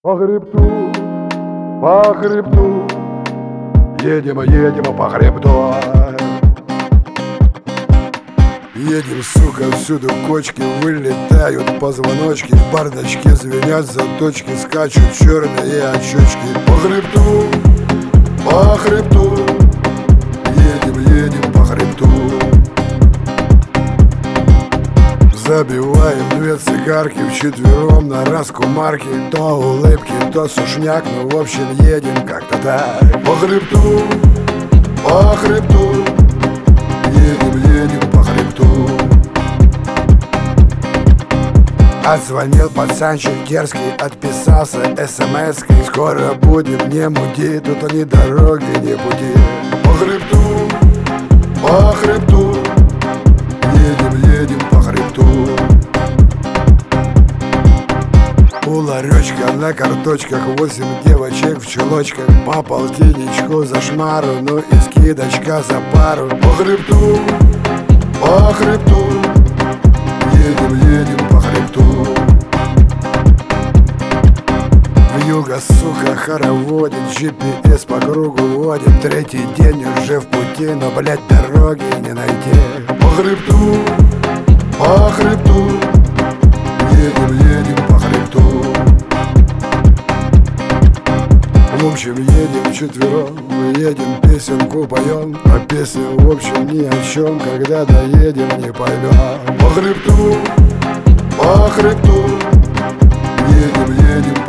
По хребту, по хребту, едем, едем по хребту. Едем, сука, всюду кочки, вылетают позвоночки, в бардачке звенят заточки, скачут черные очечки. По хребту, по хребту, едем, едем по хребту. Забиваем две цигарки вчетвером на раскумарке. То улыбки, то сушняк, ну в общем едем как-то так. По хребту, по хребту, едем, едем по хребту. Отзвонил пацанчик дерзкий, отписался смс-кой. Скоро будет, не муди, тут ни дороги, ни пути. По хребту, по хребту, едем, едем по хребту. У ларечка на карточках 8 девочек в чулочках. По полтинничку за шмару, ну и скидочка за пару. По хребту, по хребту, едем, едем по хребту. Вьюга, сука, хороводит, GPS по кругу водит. Третий день уже в пути, но, блядь, дороги не найти. По хребту, по хребту, едем, едем по хребту. В общем, едем вчетвером, мы едем, песенку поем. А песня, в общем, ни о чем, когда доедем, не поймем. По хребту, по хребту, едем, едем